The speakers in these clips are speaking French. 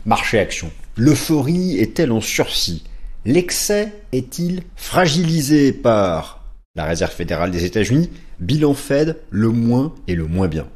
Marché-action. L'euphorie est-elle en sursis? L'excès est-il fragilisé par la Réserve fédérale des États-Unis? Bilan Fed, le moins et le moins bien.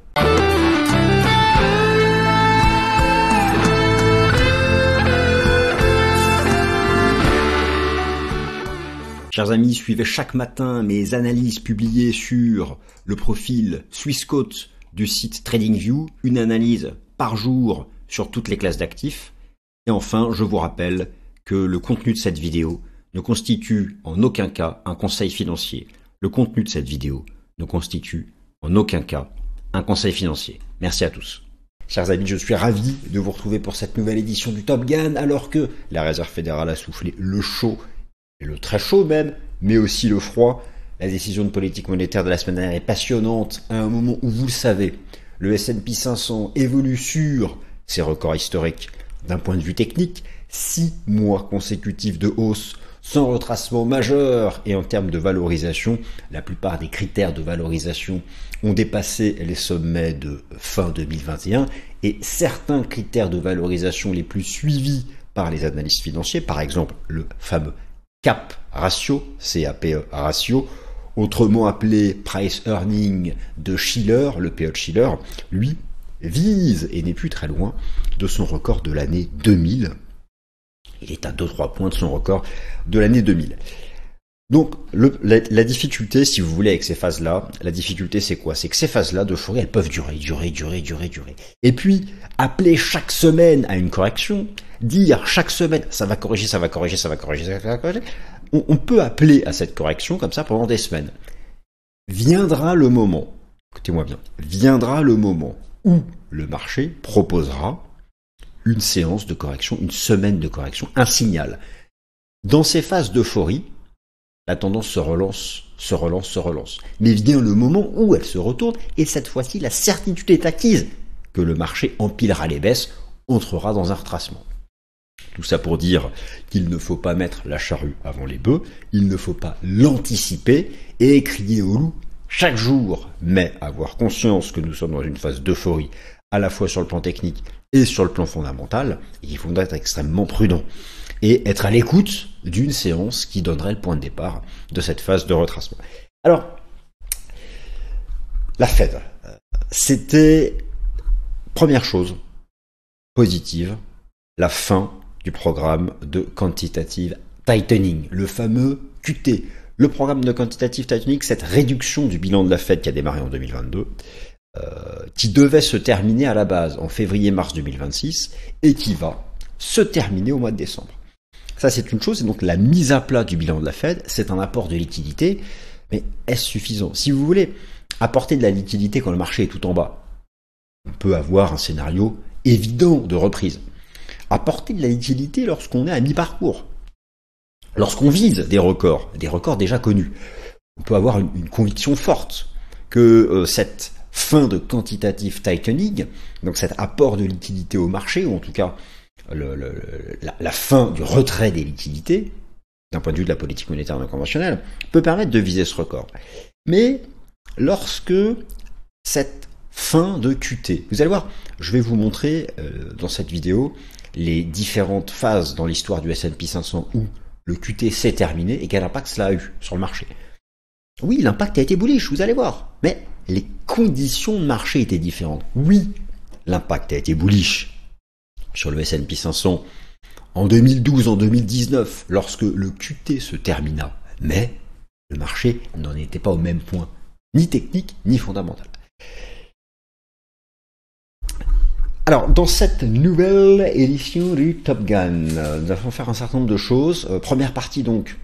Chers amis, suivez chaque matin mes analyses publiées sur le profil Swissquote du site TradingView, une analyse par jour sur toutes les classes d'actifs. Et enfin, je vous rappelle que le contenu de cette vidéo ne constitue en aucun cas un conseil financier. Le contenu de cette vidéo ne constitue en aucun cas un conseil financier. Merci à tous. Chers amis, je suis ravi de vous retrouver pour cette nouvelle édition du Top Gun, alors que la Réserve fédérale a soufflé le chaud, et le très chaud même, mais aussi le froid. La décision de politique monétaire de la semaine dernière est passionnante, à un moment où, vous le savez, le S&P 500 évolue sur ses records historiques. D'un point de vue technique, 6 mois consécutifs de hausse, sans retracement majeur, et en termes de valorisation, la plupart des critères de valorisation ont dépassé les sommets de fin 2021, et certains critères de valorisation les plus suivis par les analystes financiers, par exemple le fameux CAP ratio, CAPE ratio, autrement appelé Price Earning de Shiller, le PE de Shiller, lui vise, et n'est plus très loin, de son record de l'année 2000. Il est à 2-3 points de son record de l'année 2000. Donc, la difficulté, si vous voulez, avec ces phases-là, la difficulté, c'est quoi? C'est que ces phases-là d'euphorie, elles peuvent durer. Et puis, appeler chaque semaine à une correction, dire chaque semaine, ça va corriger, on peut appeler à cette correction comme ça pendant des semaines. Viendra le moment, écoutez-moi bien, viendra le moment où le marché proposera une séance de correction, une semaine de correction, un signal. Dans ces phases d'euphorie, la tendance se relance. Mais vient le moment où elle se retourne, et cette fois-ci, la certitude est acquise que le marché empilera les baisses, entrera dans un retracement. Tout ça pour dire qu'il ne faut pas mettre la charrue avant les bœufs, il ne faut pas l'anticiper et crier au loup chaque jour, mais avoir conscience que nous sommes dans une phase d'euphorie, à la fois sur le plan technique et sur le plan fondamental, et il faut être extrêmement prudent et être à l'écoute d'une séance qui donnerait le point de départ de cette phase de retracement. Alors, la Fed, c'était, première chose positive, la fin du programme de Quantitative Tightening, le fameux QT. Le programme de Quantitative Tightening, cette réduction du bilan de la Fed qui a démarré en 2022, qui devait se terminer à la base en février-mars 2026 et qui va se terminer au mois de décembre. Ça, c'est une chose, et donc la mise à plat du bilan de la Fed, c'est un apport de liquidité, mais est-ce suffisant? Si vous voulez apporter de la liquidité quand le marché est tout en bas, on peut avoir un scénario évident de reprise. Apporter de la liquidité lorsqu'on est à mi-parcours, lorsqu'on vise des records déjà connus, on peut avoir une conviction forte que cette fin de quantitative tightening, donc cet apport de liquidité au marché, ou en tout cas la fin du retrait des liquidités, d'un point de vue de la politique monétaire non conventionnelle, peut permettre de viser ce record. Mais lorsque cette fin de QT, vous allez voir, je vais vous montrer dans cette vidéo les différentes phases dans l'histoire du S&P 500 où le QT s'est terminé et quel impact cela a eu sur le marché. Oui, l'impact a été bullish, vous allez voir, mais les conditions de marché étaient différentes. Oui, l'impact a été bullish sur le S&P 500 en 2012, en 2019, lorsque le QT se termina, mais le marché n'en était pas au même point, ni technique, ni fondamental. Alors, dans cette nouvelle édition du Top Gun, nous allons faire un certain nombre de choses. Première partie, donc,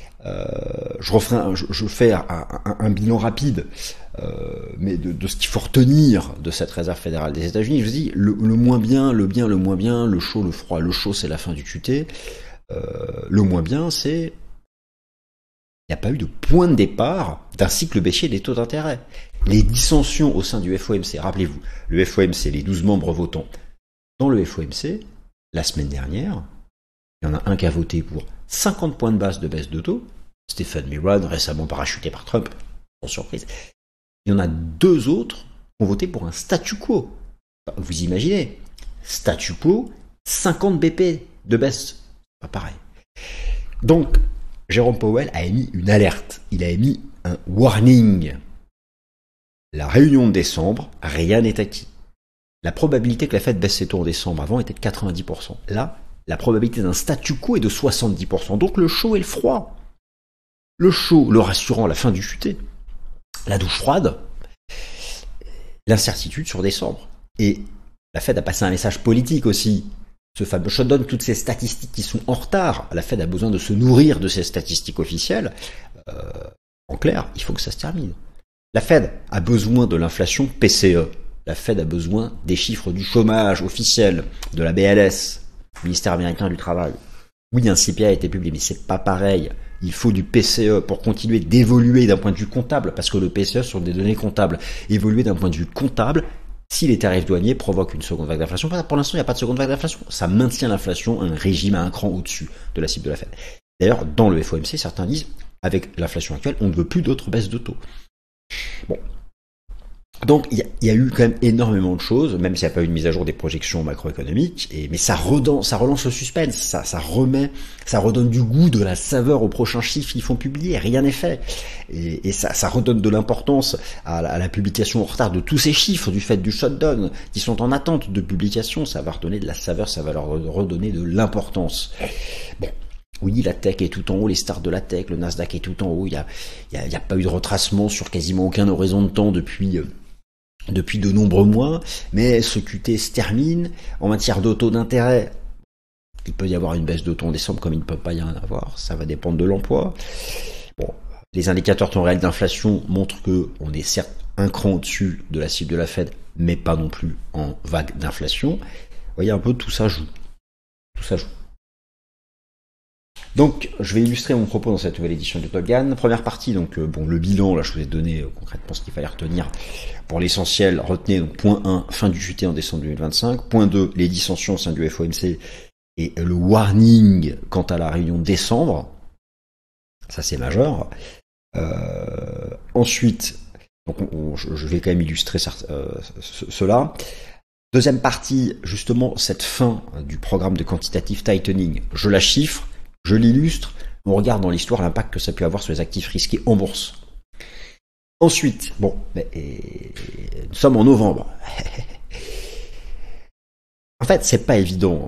je fais un bilan rapide, mais de ce qu'il faut retenir de cette Réserve fédérale des États-Unis. Je vous dis, le moins bien, le bien, le moins bien, le chaud, le froid. Le chaud, c'est la fin du QT. Le moins bien, c'est il n'y a pas eu de point de départ d'un cycle baissier des taux d'intérêt. Les dissensions au sein du FOMC, rappelez-vous, le FOMC, les 12 membres votants. Dans le FOMC, la semaine dernière, il y en a un qui a voté pour 50 points de base de baisse de taux, Stephen Miron, récemment parachuté par Trump, sans surprise. Il y en a 2 autres qui ont voté pour un statu quo. Vous imaginez, statu quo 50 BP de baisse. Pas pareil. Donc, Jérôme Powell a émis une alerte. Il a émis un warning. La réunion de décembre, rien n'est acquis. La probabilité que la Fed baisse ses taux en décembre avant était de 90%. Là, la probabilité d'un statu quo est de 70%. Donc le chaud et le froid. Le chaud, le rassurant, la fin du chuté. La douche froide, l'incertitude sur décembre. Et la Fed a passé un message politique aussi. Ce fameux shutdown, toutes ces statistiques qui sont en retard. La Fed a besoin de se nourrir de ces statistiques officielles. En clair, il faut que ça se termine. La Fed a besoin de l'inflation PCE. La Fed a besoin des chiffres du chômage officiel, de la BLS, ministère américain du travail. Oui, un CPI a été publié, mais c'est pas pareil. Il faut du PCE pour continuer d'évoluer d'un point de vue comptable, parce que le PCE sont des données comptables. Évoluer d'un point de vue comptable, si les tarifs douaniers provoquent une seconde vague d'inflation, pour l'instant il n'y a pas de seconde vague d'inflation, ça maintient l'inflation, un régime à un cran au-dessus de la cible de la Fed. D'ailleurs, dans le FOMC, certains disent, avec l'inflation actuelle, on ne veut plus d'autres baisses de taux. Bon. Donc il y a eu quand même énormément de choses, même s'il n'y a pas eu de mise à jour des projections macroéconomiques, mais ça relance le suspense, ça redonne du goût, de la saveur aux prochains chiffres qu'ils font publier, rien n'est fait. Et ça redonne de l'importance à la publication en retard de tous ces chiffres du fait du shutdown, qui sont en attente de publication, ça va redonner de la saveur, ça va leur redonner de l'importance. Bon. Oui, la tech est tout en haut, les stars de la tech, le Nasdaq est tout en haut, il y a pas eu de retracement sur quasiment aucun horizon de temps depuis de nombreux mois, mais ce QT se termine. En matière de taux d'intérêt, il peut y avoir une baisse de taux en décembre comme il ne peut pas y en avoir, ça va dépendre de l'emploi. Bon, les indicateurs temps réel d'inflation montrent que on est certes un cran au-dessus de la cible de la Fed, mais pas non plus en vague d'inflation. Vous voyez un peu, tout ça joue. Tout ça joue. Donc, je vais illustrer mon propos dans cette nouvelle édition du Top Gun. Première partie, donc le bilan, là je vous ai donné concrètement ce qu'il fallait retenir. Pour l'essentiel, retenez donc point 1, fin du QT en décembre 2025. Point 2, les dissensions au sein du FOMC et le warning quant à la réunion de décembre. Ça c'est majeur. Ensuite, donc je vais quand même illustrer cela. Deuxième partie, justement, cette fin du programme de quantitative tightening. Je la chiffre. Je l'illustre, on regarde dans l'histoire l'impact que ça peut avoir sur les actifs risqués en bourse. Ensuite, nous sommes en novembre. En fait, c'est pas évident.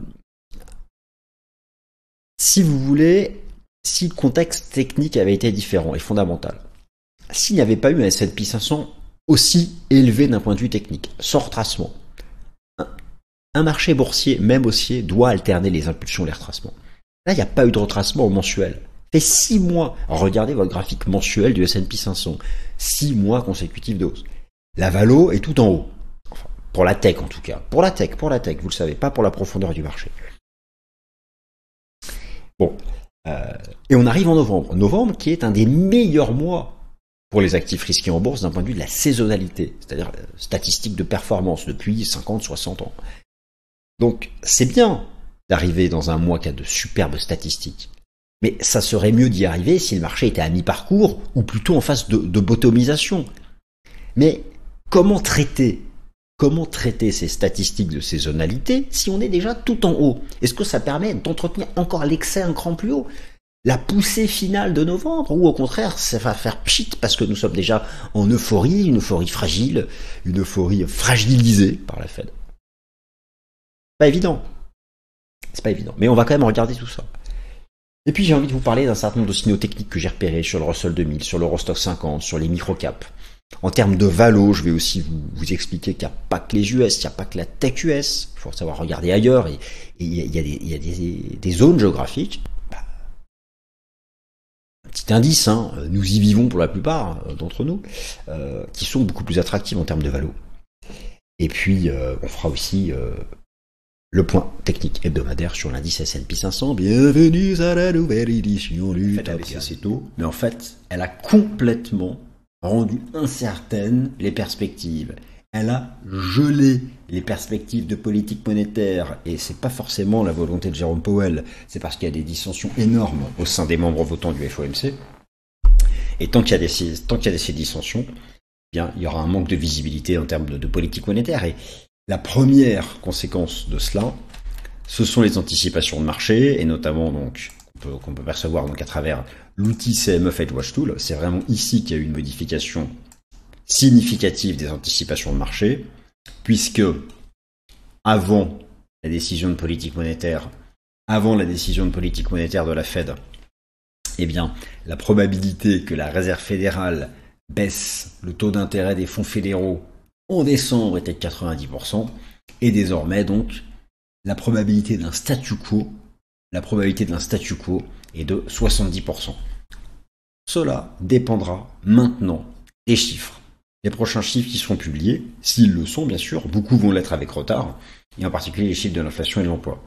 Si vous voulez, si le contexte technique avait été différent et fondamental, s'il n'y avait pas eu un S&P 500 aussi élevé d'un point de vue technique, sans retracement, un marché boursier, même haussier, doit alterner les impulsions et les retracements. Là, il n'y a pas eu de retracement au mensuel. Ça fait 6 mois. Alors, regardez votre graphique mensuel du S&P 500. 6 mois consécutifs de hausse. La valo est tout en haut. Enfin, pour la tech en tout cas. Pour la tech, vous le savez, pas pour la profondeur du marché. Bon. Et on arrive en novembre. Novembre qui est un des meilleurs mois pour les actifs risqués en bourse d'un point de vue de la saisonnalité. C'est-à-dire statistique de performance depuis 50, 60 ans. Donc, c'est bien d'arriver dans un mois qui a de superbes statistiques. Mais ça serait mieux d'y arriver si le marché était à mi-parcours ou plutôt en phase de bottomisation. Mais comment traiter ces statistiques de saisonnalité si on est déjà tout en haut? Est-ce que ça permet d'entretenir encore l'excès un cran plus haut? La poussée finale de novembre? Ou au contraire, ça va faire pchit parce que nous sommes déjà en euphorie, une euphorie fragile, une euphorie fragilisée par la Fed? Pas évident. C'est pas évident. Mais on va quand même regarder tout ça. Et puis j'ai envie de vous parler d'un certain nombre de signaux techniques que j'ai repérés sur le Russell 2000, sur l'Eurostoxx 50, sur les microcaps. En termes de valo, je vais aussi vous expliquer qu'il n'y a pas que les US, il n'y a pas que la tech US. Il faut savoir regarder ailleurs. Et il y a des zones géographiques. Un petit indice, nous y vivons pour la plupart d'entre nous, qui sont beaucoup plus attractives en termes de valo. Et puis on fera aussi le point technique hebdomadaire sur l'indice S&P 500. Bienvenue à la nouvelle édition du Top Gun. Mais en fait, elle a complètement rendu incertaines les perspectives. Elle a gelé les perspectives de politique monétaire. Et c'est pas forcément la volonté de Jérôme Powell. C'est parce qu'il y a des dissensions énormes au sein des membres votants du FOMC. Et tant qu'il y a ces dissensions, bien, il y aura un manque de visibilité en termes de politique monétaire. Et la première conséquence de cela, ce sont les anticipations de marché, et notamment donc qu'on peut percevoir donc à travers l'outil CME Watch Tool. C'est vraiment ici qu'il y a eu une modification significative des anticipations de marché, puisque avant la décision de politique monétaire, de la Fed, eh bien, la probabilité que la Réserve fédérale baisse le taux d'intérêt des fonds fédéraux en décembre était de 90%, et désormais donc la probabilité d'un statu quo est de 70%. Cela dépendra maintenant des chiffres. Les prochains chiffres qui seront publiés, s'ils le sont bien sûr, beaucoup vont l'être avec retard, et en particulier les chiffres de l'inflation et de l'emploi.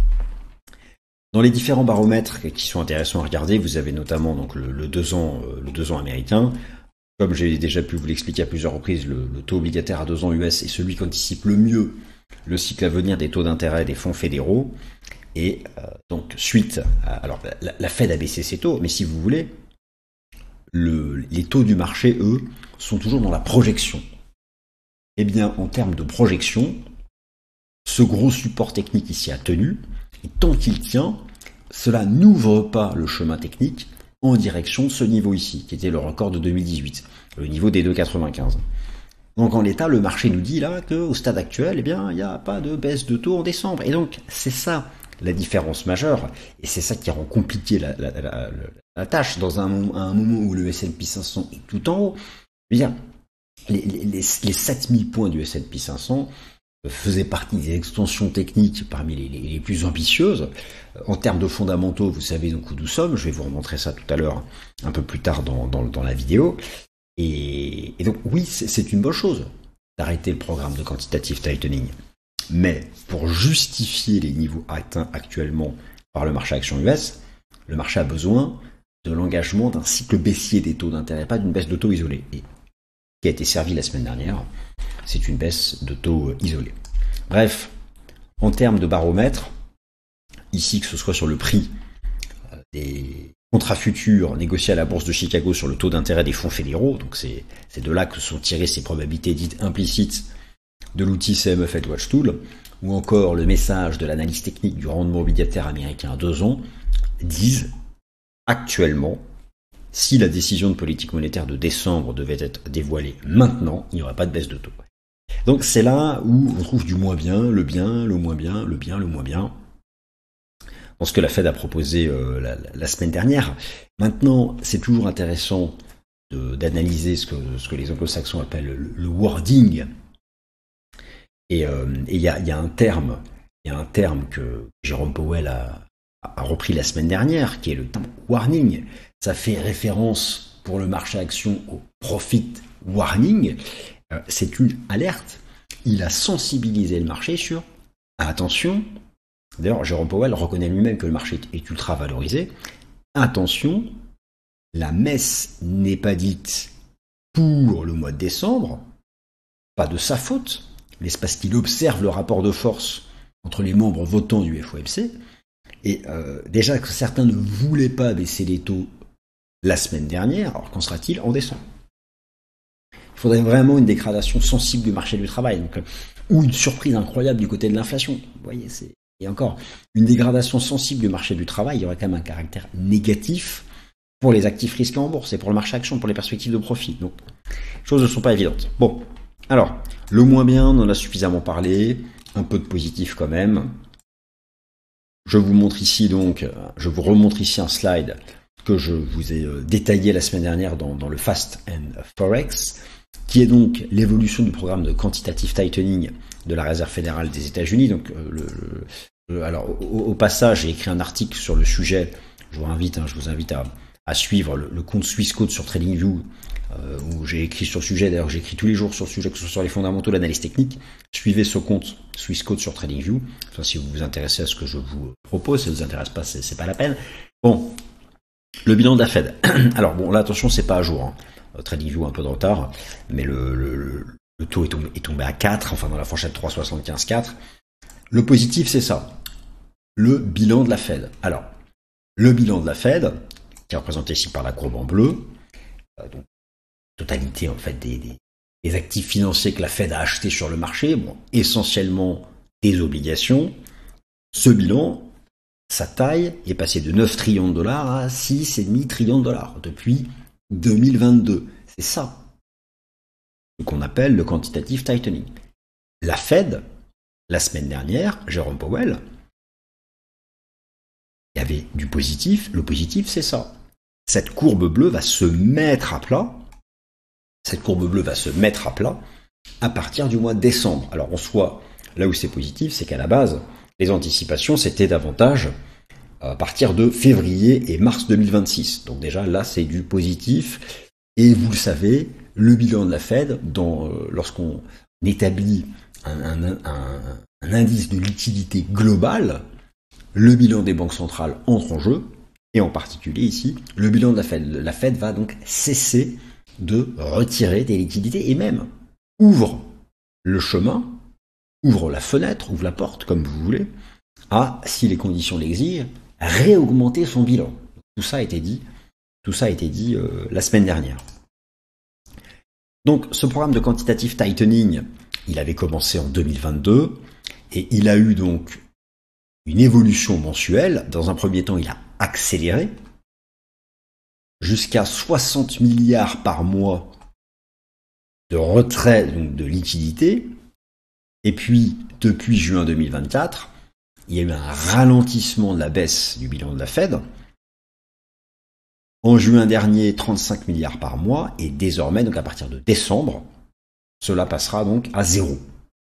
Dans les différents baromètres qui sont intéressants à regarder, vous avez notamment donc le 2 ans américain. Comme j'ai déjà pu vous l'expliquer à plusieurs reprises, le taux obligataire à 2 ans US est celui qui anticipe le mieux le cycle à venir des taux d'intérêt des fonds fédéraux. Et donc suite alors la Fed a baissé ses taux, mais si vous voulez, les taux du marché, eux, sont toujours dans la projection. Eh bien, en termes de projection, ce gros support technique ici a tenu, et tant qu'il tient, cela n'ouvre pas le chemin technique en direction de ce niveau ici, qui était le record de 2018, le niveau des 2,95. Donc en l'état, le marché nous dit là qu'au stade actuel, eh bien, il n'y a pas de baisse de taux en décembre. Et donc, c'est ça la différence majeure, et c'est ça qui rend compliqué la tâche dans un moment où le S&P 500 est tout en haut. Eh bien, les 7000 points du S&P 500 faisaient partie des extensions techniques parmi les plus ambitieuses. En termes de fondamentaux, vous savez donc où nous sommes, je vais vous remontrer ça tout à l'heure, un peu plus tard dans la vidéo. Et donc oui, c'est une bonne chose d'arrêter le programme de quantitative tightening. Mais pour justifier les niveaux atteints actuellement par le marché action US, le marché a besoin de l'engagement d'un cycle baissier des taux d'intérêt, pas d'une baisse de taux isolée. Et qui a été servi la semaine dernière, c'est une baisse de taux isolée. Bref, en termes de baromètre, ici que ce soit sur le prix des contrats futurs négociés à la bourse de Chicago sur le taux d'intérêt des fonds fédéraux, donc c'est de là que sont tirées ces probabilités dites implicites de l'outil CME Watch Tool, ou encore le message de l'analyse technique du rendement obligataire américain à 2 ans, disent actuellement, si la décision de politique monétaire de décembre devait être dévoilée maintenant, il n'y aurait pas de baisse de taux. Donc c'est là où on trouve du moins bien, le bien, le moins bien, le bien, le moins bien, dans ce que la Fed a proposé la semaine dernière. Maintenant, c'est toujours intéressant d'analyser ce que les anglo-saxons appellent le wording. Et il y a un terme que Jérôme Powell a repris la semaine dernière, qui est le terme warning. Ça fait référence pour le marché action au profit warning. C'est une alerte. Il a sensibilisé le marché sur attention. D'ailleurs, Jérôme Powell reconnaît lui-même que le marché est ultra valorisé. Attention, la messe n'est pas dite pour le mois de décembre, pas de sa faute, mais c'est parce qu'il observe le rapport de force entre les membres votants du FOMC. Et déjà que certains ne voulaient pas baisser les taux la semaine dernière, alors qu'en sera-t-il en décembre? Il faudrait vraiment une dégradation sensible du marché du travail, donc, ou une surprise incroyable du côté de l'inflation. Vous voyez, et encore, une dégradation sensible du marché du travail, il y aurait quand même un caractère négatif pour les actifs risqués en bourse et pour le marché action, pour les perspectives de profit. Donc, les choses ne sont pas évidentes. Bon, alors, le moins bien, on en a suffisamment parlé, un peu de positif quand même. Je vous remontre ici un slide que je vous ai détaillé la semaine dernière dans le Fast and Forex, qui est donc l'évolution du programme de quantitative tightening de la Réserve fédérale des États-Unis. Donc, alors, au passage, j'ai écrit un article sur le sujet. Je vous invite à suivre le compte Swissquote sur TradingView, où j'ai écrit sur le sujet. D'ailleurs, j'écris tous les jours sur le sujet, que ce soit sur les fondamentaux, l'analyse technique. Suivez ce compte Swissquote sur TradingView. Enfin, si vous vous intéressez à ce que je vous propose, si ça ne vous intéresse pas, c'est pas la peine. Bon, le bilan de la Fed. Alors bon, là, attention, c'est pas à jour. TradingView un peu de retard, mais le taux est tombé à 4, enfin dans la fourchette 3,75-4. Le positif, c'est ça. Le bilan de la Fed. Alors, le bilan de la Fed, qui est représenté ici par la courbe en bleu, donc totalité en fait des actifs financiers que la Fed a achetés sur le marché, bon, essentiellement des obligations, Ce bilan, sa taille est passée de 9 trillions de dollars à 6,5 trillions de dollars depuis 2022. C'est ça ce qu'on appelle le quantitative tightening. La Fed, la semaine dernière, Jérôme Powell, il y avait du positif. Le positif, c'est ça. Cette courbe bleue va se mettre à plat. Cette courbe bleue va se mettre à plat à partir du mois de décembre. Alors, en soi, là où c'est positif, c'est qu'à la base, les anticipations, c'était davantage à partir de février et mars 2026. Donc déjà, là, c'est du positif. Et vous le savez, le bilan de la Fed, lorsqu'on établit un indice de liquidité global, le bilan des banques centrales entre en jeu, et en particulier ici, le bilan de la Fed. La Fed va donc cesser de retirer des liquidités et même ouvre le chemin, ouvre la fenêtre, ouvre la porte, comme vous voulez, à, si les conditions l'exigent, réaugmenter son bilan. Tout ça a été dit la semaine dernière. Donc ce programme de quantitative tightening, il avait commencé en 2022 et il a eu donc une évolution mensuelle. Dans un premier temps, il a accéléré jusqu'à 60 milliards par mois de retrait donc de liquidité. Et puis, depuis juin 2024, il y a eu un ralentissement de la baisse du bilan de la Fed. En juin dernier, 35 milliards par mois, et désormais, donc à partir de décembre, cela passera donc à 0.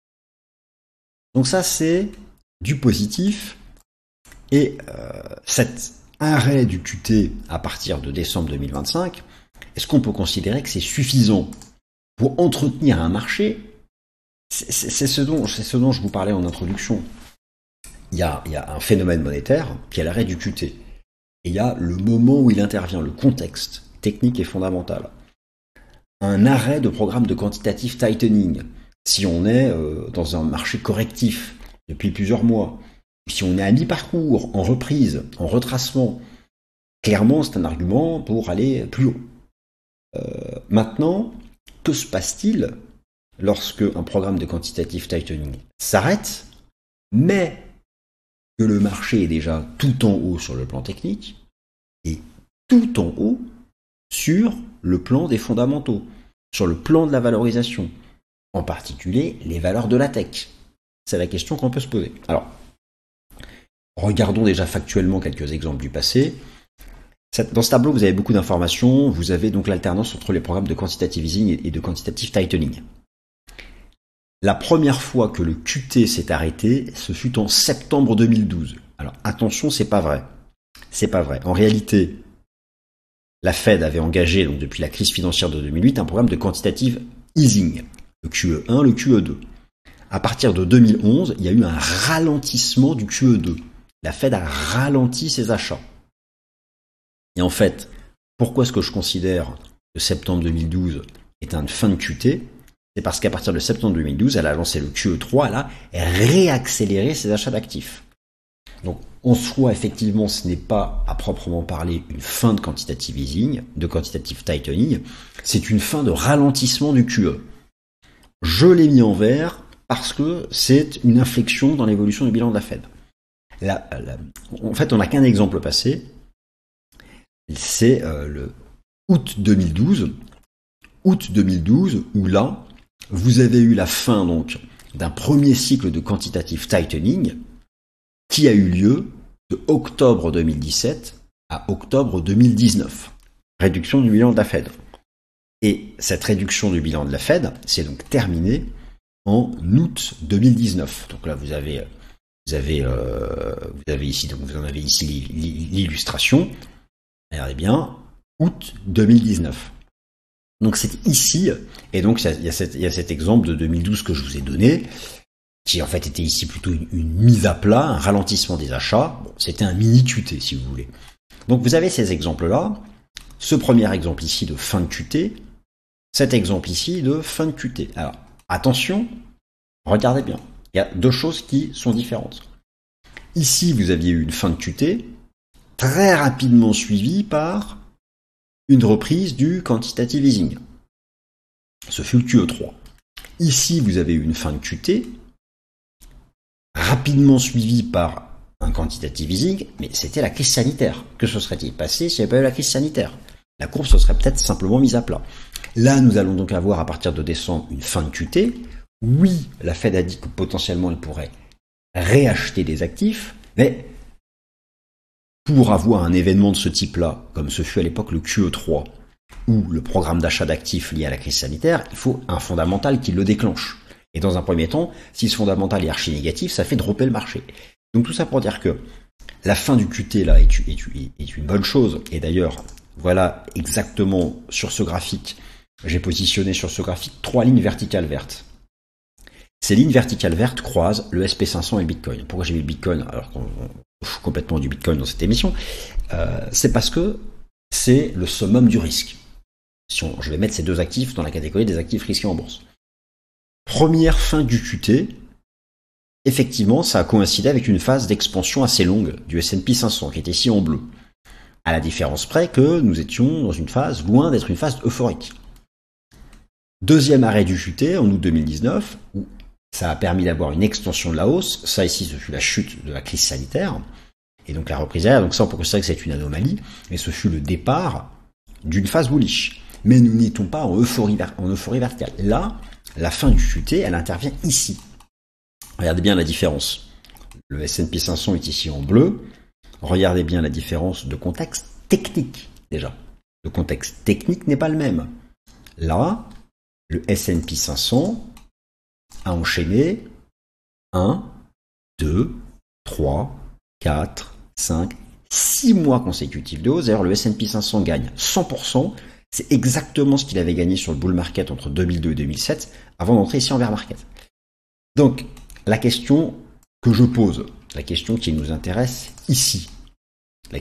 Donc ça, c'est du positif. Et cet arrêt du QT à partir de décembre 2025, est-ce qu'on peut considérer que c'est suffisant pour entretenir un marché? C'est ce dont je vous parlais en introduction. Il y a un phénomène monétaire qui est l'arrêt du QT. Et il y a le moment où il intervient, le contexte technique et fondamental. Un arrêt de programme de quantitative tightening, si on est dans un marché correctif depuis plusieurs mois, si on est à mi-parcours, en reprise, en retracement, clairement c'est un argument pour aller plus haut. Maintenant, que se passe-t-il lorsque un programme de quantitative tightening s'arrête, mais que le marché est déjà tout en haut sur le plan technique et tout en haut sur le plan des fondamentaux, sur le plan de la valorisation, en particulier les valeurs de la tech? C'est la question qu'on peut se poser. Alors, regardons déjà factuellement quelques exemples du passé. Dans ce tableau, vous avez beaucoup d'informations. Vous avez donc l'alternance entre les programmes de quantitative easing et de quantitative tightening. La première fois que le QT s'est arrêté, ce fut en septembre 2012. Alors attention, c'est pas vrai. C'est pas vrai. En réalité, la Fed avait engagé, donc depuis la crise financière de 2008, un programme de quantitative easing, le QE1, le QE2. À partir de 2011, il y a eu un ralentissement du QE2. La Fed a ralenti ses achats. Et en fait, pourquoi est-ce que je considère que septembre 2012 est une fin de QT? C'est parce qu'à partir de septembre 2012, elle a lancé le QE3, elle a réaccéléré ses achats d'actifs. Donc, en soi, effectivement, ce n'est pas à proprement parler une fin de quantitative easing, de quantitative tightening, c'est une fin de ralentissement du QE. Je l'ai mis en vert parce que c'est une inflexion dans l'évolution du bilan de la Fed. En fait, on n'a qu'un exemple passé, c'est le août 2012, où là, vous avez eu la fin donc d'un premier cycle de quantitative tightening qui a eu lieu de octobre 2017 à octobre 2019. Réduction du bilan de la Fed. Et cette réduction du bilan de la Fed s'est donc terminée en août 2019. Donc là, vous avez ici, donc vous en avez ici l'illustration. Regardez bien, août 2019. Donc c'est ici, et donc il y a cet exemple de 2012 que je vous ai donné, qui en fait était ici plutôt une mise à plat, un ralentissement des achats. Bon, c'était un mini QT si vous voulez. Donc vous avez ces exemples-là, ce premier exemple ici de fin de QT, cet exemple ici de fin de QT. Alors attention, regardez bien, il y a deux choses qui sont différentes. Ici vous aviez eu une fin de QT, très rapidement suivie par une reprise du quantitative easing. Ce fut le QE3. Ici, vous avez eu une fin de QT, rapidement suivie par un quantitative easing, mais c'était la crise sanitaire. Que se serait-il passé s'il n'y avait pas eu la crise sanitaire? La courbe se serait peut-être simplement mise à plat. Là, nous allons donc avoir à partir de décembre une fin de QT. Oui, la Fed a dit que potentiellement elle pourrait réacheter des actifs, mais pour avoir un événement de ce type-là, comme ce fut à l'époque le QE3, ou le programme d'achat d'actifs lié à la crise sanitaire, il faut un fondamental qui le déclenche. Et dans un premier temps, si ce fondamental est archi négatif, ça fait dropper le marché. Donc tout ça pour dire que la fin du QT là est une bonne chose. Et d'ailleurs, voilà exactement sur ce graphique, j'ai positionné sur ce graphique 3 lignes verticales vertes. Ces lignes verticales vertes croisent le SP500 et le Bitcoin. Pourquoi j'ai mis le Bitcoin alors qu'on fout complètement du Bitcoin dans cette émission? C'est parce que c'est le summum du risque. Je vais mettre ces deux actifs dans la catégorie des actifs risqués en bourse. Première fin du QT, effectivement, ça a coïncidé avec une phase d'expansion assez longue du S&P 500, qui est ici en bleu. À la différence près que nous étions dans une phase, loin d'être une phase euphorique. Deuxième arrêt du QT en août 2019, où ça a permis d'avoir une extension de la hausse. Ça ici, ce fut la chute de la crise sanitaire. Et donc la reprise derrière. Donc ça, on peut considérer que c'est une anomalie. Mais ce fut le départ d'une phase bullish. Mais nous n'étions pas en euphorie verticale. Là, la fin du QT, elle intervient ici. Regardez bien la différence. Le S&P 500 est ici en bleu. Regardez bien la différence de contexte technique, déjà. Le contexte technique n'est pas le même. Là, le S&P 500 a enchaîné 1, 2, 3, 4, 5, 6 mois consécutifs de hausse. D'ailleurs, le S&P 500 gagne 100%. C'est exactement ce qu'il avait gagné sur le bull market entre 2002 et 2007, avant d'entrer ici en bear market. Donc, la question que je pose, la question qui nous intéresse ici, elle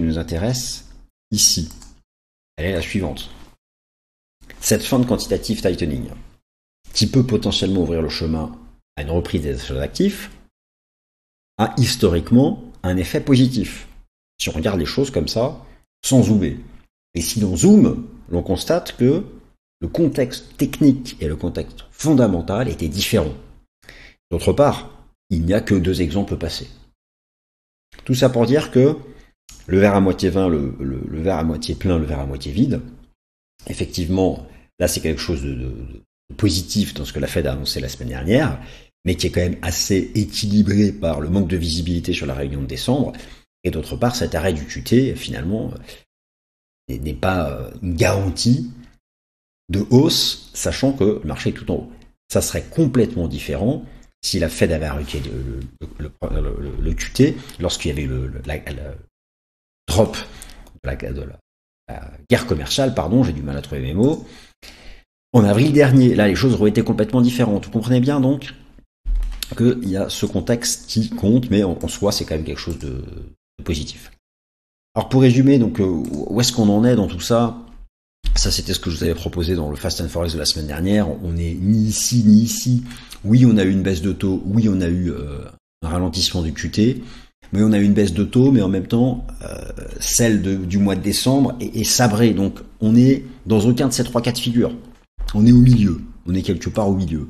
est la suivante. Cette fin de quantitative tightening, qui peut potentiellement ouvrir le chemin à une reprise des achats d'actifs, a historiquement un effet positif. Si on regarde les choses comme ça, sans zoomer. Et si l'on zoome, l'on constate que le contexte technique et le contexte fondamental étaient différents. D'autre part, il n'y a que 2 exemples passés. Tout ça pour dire que le verre à moitié plein, le verre à moitié plein, le verre à moitié vide, effectivement, là c'est quelque chose de positif dans ce que la Fed a annoncé la semaine dernière, mais qui est quand même assez équilibré par le manque de visibilité sur la réunion de décembre. Et d'autre part, cet arrêt du QT, finalement, n'est pas une garantie de hausse, sachant que le marché est tout en haut. Ça serait complètement différent si la Fed avait arrêté le QT lorsqu'il y avait le drop de la guerre commerciale, j'ai du mal à trouver mes mots, en avril dernier. Là, les choses auraient été complètement différentes. Vous comprenez bien donc qu'il y a ce contexte qui compte, mais en soi, c'est quand même quelque chose de positif. Alors pour résumer, donc où est-ce qu'on en est dans tout ça? Ça, c'était ce que je vous avais proposé dans le Fast and Forex de la semaine dernière. On n'est ni ici ni ici. Oui, on a eu une baisse de taux. Oui, on a eu un ralentissement du QT. Mais on a eu une baisse de taux, mais en même temps, celle du mois de décembre est sabrée. Donc, on est dans aucun de ces 3 cas de figure. On est au milieu. On est quelque part au milieu.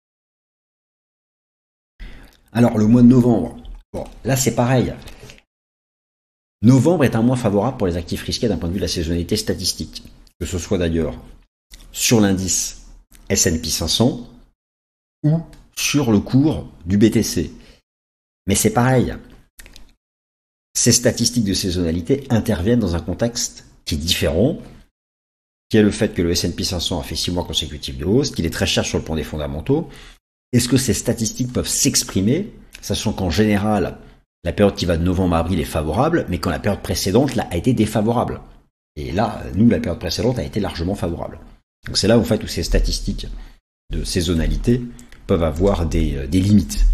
Alors, le mois de novembre. Bon, là, c'est pareil. Novembre est un mois favorable pour les actifs risqués d'un point de vue de la saisonnalité statistique. Que ce soit d'ailleurs sur l'indice S&P 500 ou sur le cours du BTC. Mais c'est pareil. Ces statistiques de saisonnalité interviennent dans un contexte qui est différent, qui est le fait que le S&P 500 a fait 6 mois consécutifs de hausse, qu'il est très cher sur le plan des fondamentaux. Est-ce que ces statistiques peuvent s'exprimer, sachant qu'en général, la période qui va de novembre à avril est favorable, mais quand la période précédente là, a été défavorable. Et là, nous, la période précédente a été largement favorable. Donc c'est là en fait où ces statistiques de saisonnalité peuvent avoir des limites.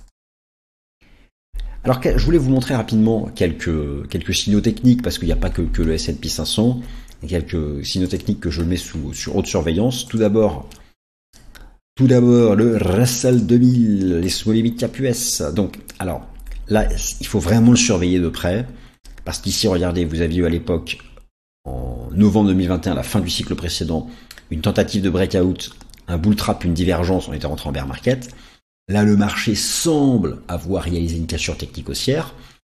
Alors je voulais vous montrer rapidement quelques signaux techniques, parce qu'il n'y a pas que le S&P 500, et quelques signaux techniques que je mets sur haute surveillance. Tout d'abord, le Russell 2000, les small mid cap US. Donc, alors, là, il faut vraiment le surveiller de près, parce qu'ici, regardez, vous aviez eu à l'époque, en novembre 2021, la fin du cycle précédent, une tentative de breakout, un bull trap, une divergence, on était rentré en bear market. Là, le marché semble avoir réalisé une cassure technique haussière.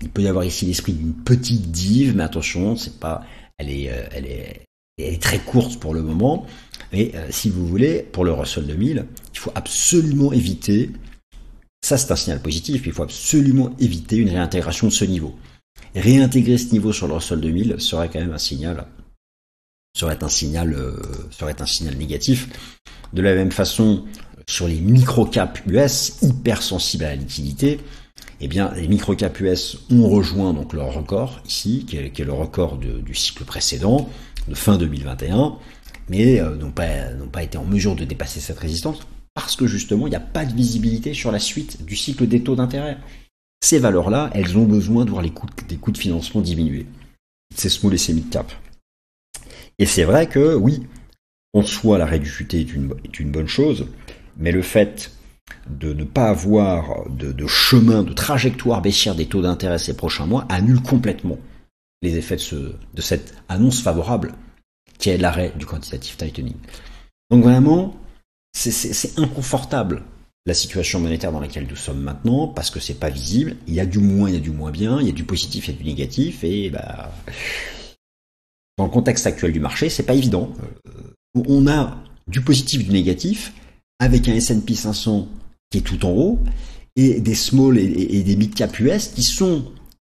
il peut y avoir ici l'esprit d'une petite dive, mais attention, c'est pas, elle est très courte pour le moment. Mais si vous voulez, pour le Russell 2000, il faut absolument éviter, ça c'est un signal positif, il faut absolument éviter une réintégration de ce niveau. Réintégrer ce niveau sur le Russell 2000 serait quand même un signal, serait un signal négatif. De la même façon, sur les microcaps US, hyper sensibles à la liquidité, eh bien, les microcaps US ont rejoint donc leur record ici, qui est le record du cycle précédent, de fin 2021, mais n'ont pas été en mesure de dépasser cette résistance, parce que justement, il n'y a pas de visibilité sur la suite du cycle des taux d'intérêt. Ces valeurs-là, elles ont besoin de voir des coûts de financement diminuer. C'est small et c'est mid-cap. Et c'est vrai que, oui, en soi, l'arrêt du QT est une bonne chose, mais le fait de ne pas avoir de chemin, de trajectoire baissière des taux d'intérêt ces prochains mois annule complètement les effets de cette annonce favorable qui est l'arrêt du quantitative tightening. Donc vraiment, c'est inconfortable la situation monétaire dans laquelle nous sommes maintenant, parce que c'est pas visible, il y a du moins, il y a du moins bien, il y a du positif, il y a du négatif, et dans le contexte actuel du marché, c'est pas évident. On a du positif et du négatif, avec un S&P 500 qui est tout en haut, et des small et des mid-cap US qui sont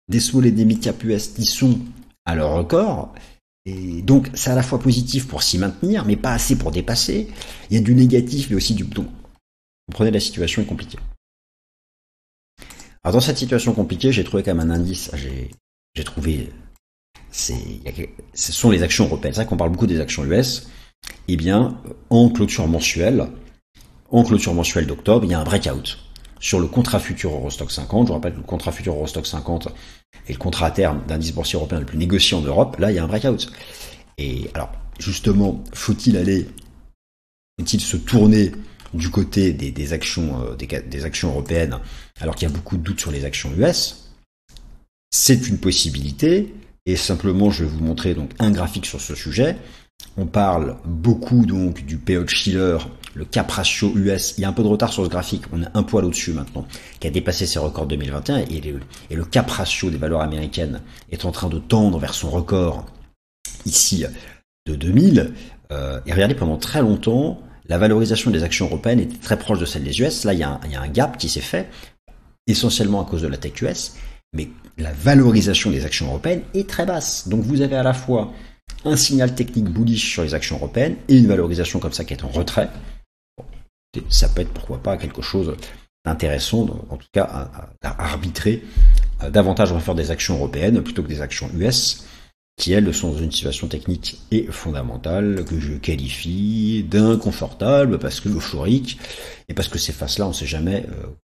à leur record. Et donc, c'est à la fois positif pour s'y maintenir, mais pas assez pour dépasser. Il y a du négatif, mais aussi du... Donc, vous comprenez, la situation est compliquée. Alors, dans cette situation compliquée, j'ai trouvé quand même un indice. J'ai trouvé... ce sont les actions européennes. C'est vrai qu'on parle beaucoup des actions US. Eh bien, en clôture mensuelle d'octobre, il y a un breakout sur le contrat futur Eurostock 50. Je vous rappelle que le contrat futur Eurostock 50 est le contrat à terme d'indice boursier européen le plus négocié en Europe. Là, il y a un breakout. Et alors, justement, faut-il se tourner du côté des actions européennes alors qu'il y a beaucoup de doutes sur les actions US? C'est une possibilité. Et simplement, je vais vous montrer donc un graphique sur ce sujet. On parle beaucoup donc du PE Shiller, le cap ratio US. Il y a un peu de retard sur ce graphique, on est un poil au-dessus maintenant, qui a dépassé ses records 2021 et le cap ratio des valeurs américaines est en train de tendre vers son record ici de 2000. Et regardez, pendant très longtemps, la valorisation des actions européennes était très proche de celle des US. Là, il y a un gap qui s'est fait, essentiellement à cause de la tech US, mais la valorisation des actions européennes est très basse. Donc vous avez à la fois un signal technique bullish sur les actions européennes et une valorisation comme ça qui est en retrait. Bon, ça peut être pourquoi pas quelque chose d'intéressant, en tout cas à arbitrer davantage en faveur des actions européennes plutôt que des actions US, qui elles sont dans une situation technique et fondamentale que je qualifie d'inconfortable parce que euphorique et parce que ces faces-là, on ne sait jamais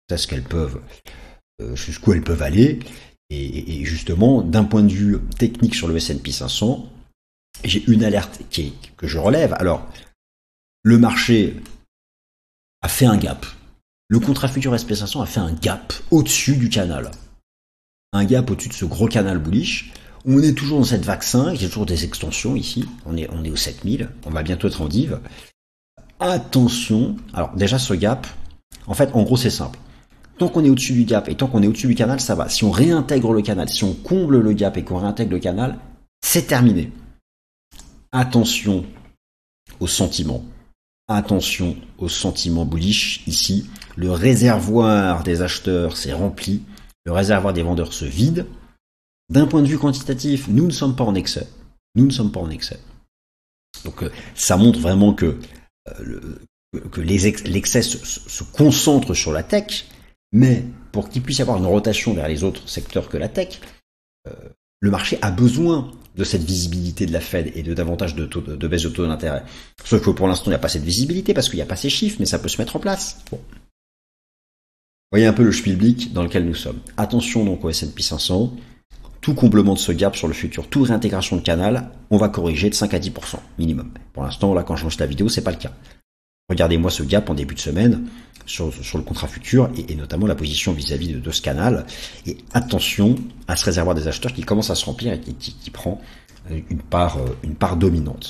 jusqu'où elles peuvent aller. Et justement, d'un point de vue technique sur le S&P 500, j'ai une alerte que je relève. Alors, le marché a fait un gap. Le contrat futur SP500 a fait un gap au-dessus du canal. Un gap au-dessus de ce gros canal bullish. On est toujours dans cette vague 5, il y a toujours des extensions ici. On est au 7000, on va bientôt être en div. Attention, alors déjà ce gap, en fait, en gros c'est simple. Tant qu'on est au-dessus du gap et tant qu'on est au-dessus du canal, ça va. Si on réintègre le canal, si on comble le gap et qu'on réintègre le canal, c'est terminé. Attention aux sentiments. Attention aux sentiments bullish. Ici, le réservoir des acheteurs s'est rempli. Le réservoir des vendeurs se vide. D'un point de vue quantitatif, nous ne sommes pas en excès. Donc, ça montre vraiment que l'excès se concentre sur la tech. Mais pour qu'il puisse y avoir une rotation vers les autres secteurs que la tech, le marché a besoin de cette visibilité de la Fed et de davantage de baisse de taux d'intérêt. Sauf que pour l'instant, il n'y a pas cette visibilité parce qu'il n'y a pas ces chiffres, mais ça peut se mettre en place. Bon. Vous voyez un peu le schmilblick dans lequel nous sommes. Attention donc au S&P 500. Tout comblement de ce gap sur le futur, toute réintégration de canal, on va corriger de 5 à 10% minimum. Pour l'instant, là, quand je lance la vidéo, c'est pas le cas. Regardez-moi ce gap en début de semaine sur le contrat futur et notamment la position vis-à-vis de ce canal. Et attention à ce réservoir des acheteurs qui commence à se remplir et qui prend une part dominante.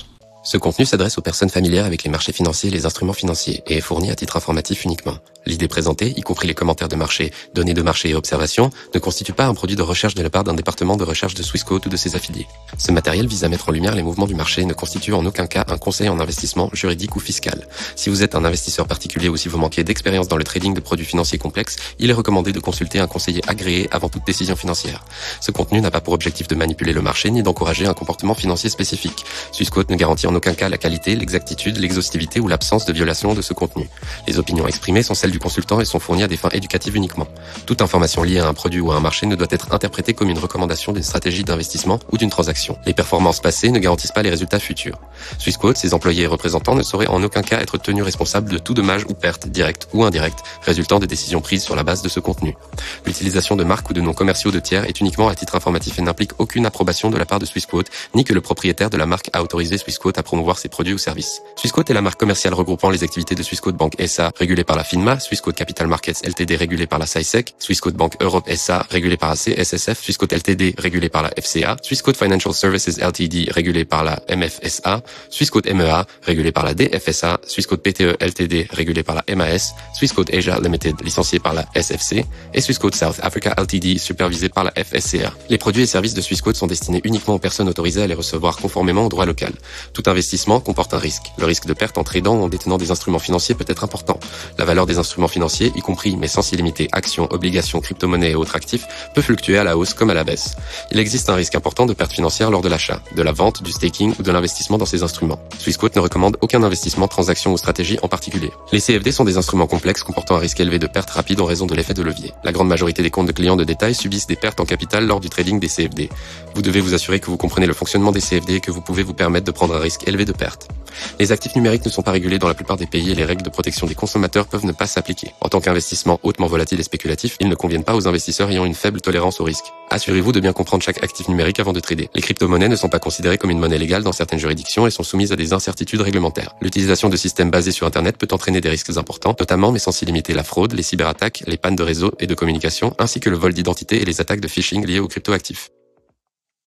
Ce contenu s'adresse aux personnes familières avec les marchés financiers et les instruments financiers et est fourni à titre informatif uniquement. L'idée présentée, y compris les commentaires de marché, données de marché et observations, ne constitue pas un produit de recherche de la part d'un département de recherche de Swissquote ou de ses affiliés. Ce matériel vise à mettre en lumière les mouvements du marché et ne constitue en aucun cas un conseil en investissement juridique ou fiscal. Si vous êtes un investisseur particulier ou si vous manquez d'expérience dans le trading de produits financiers complexes, il est recommandé de consulter un conseiller agréé avant toute décision financière. Ce contenu n'a pas pour objectif de manipuler le marché ni d'encourager un comportement financier spécifique. Swissquote ne garantit en aucun cas la qualité, l'exactitude, l'exhaustivité ou l'absence de violation de ce contenu. Les opinions exprimées sont celles du consultant et sont fournies à des fins éducatives uniquement. Toute information liée à un produit ou à un marché ne doit être interprétée comme une recommandation d'une stratégie d'investissement ou d'une transaction. Les performances passées ne garantissent pas les résultats futurs. Swissquote, ses employés et représentants ne sauraient en aucun cas être tenus responsables de tout dommage ou perte, directe ou indirecte, résultant des décisions prises sur la base de ce contenu. L'utilisation de marques ou de noms commerciaux de tiers est uniquement à titre informatif et n'implique aucune approbation de la part de Swissquote, ni que le propriétaire de la marque a autorisé Swissquote à promouvoir ses produits ou services. Swissquote est la marque commerciale regroupant les activités de Swissquote Bank SA, régulée par la FINMA, Swissquote Capital Markets Ltd, régulée par la SISEC, Swissquote Bank Europe SA, régulée par la CSSF, Swissquote Ltd, régulée par la FCA, Swissquote Financial Services Ltd, régulée par la MFSA, Swissquote MEA, régulée par la DFSA, Swissquote PTE Ltd, régulée par la MAS, Swissquote Asia Limited, licenciée par la SFC, et Swissquote South Africa Ltd, supervisée par la FSCA. Les produits et services de Swissquote sont destinés uniquement aux personnes autorisées à les recevoir conformément au droit local. Tout investissement comporte un risque. Le risque de perte en tradant ou en détenant des instruments financiers peut être important. La valeur des instruments financiers, y compris mais sans s'y limiter actions, obligations, crypto-monnaies et autres actifs, peut fluctuer à la hausse comme à la baisse. Il existe un risque important de perte financière lors de l'achat, de la vente, du staking ou de l'investissement dans ces instruments. Swissquote ne recommande aucun investissement, transaction ou stratégie en particulier. Les CFD sont des instruments complexes comportant un risque élevé de perte rapide en raison de l'effet de levier. La grande majorité des comptes de clients de détail subissent des pertes en capital lors du trading des CFD. Vous devez vous assurer que vous comprenez le fonctionnement des CFD et que vous pouvez vous permettre de prendre un risque élevé de perte. Les actifs numériques ne sont pas régulés dans la plupart des pays et les règles de protection des consommateurs peuvent ne pas s'appliquer. En tant qu'investissement hautement volatile et spéculatif, ils ne conviennent pas aux investisseurs ayant une faible tolérance au risque. Assurez-vous de bien comprendre chaque actif numérique avant de trader. Les crypto-monnaies ne sont pas considérées comme une monnaie légale dans certaines juridictions et sont soumises à des incertitudes réglementaires. L'utilisation de systèmes basés sur Internet peut entraîner des risques importants, notamment mais sans s'y limiter la fraude, les cyberattaques, les pannes de réseau et de communication, ainsi que le vol d'identité et les attaques de phishing liées aux cryptoactifs.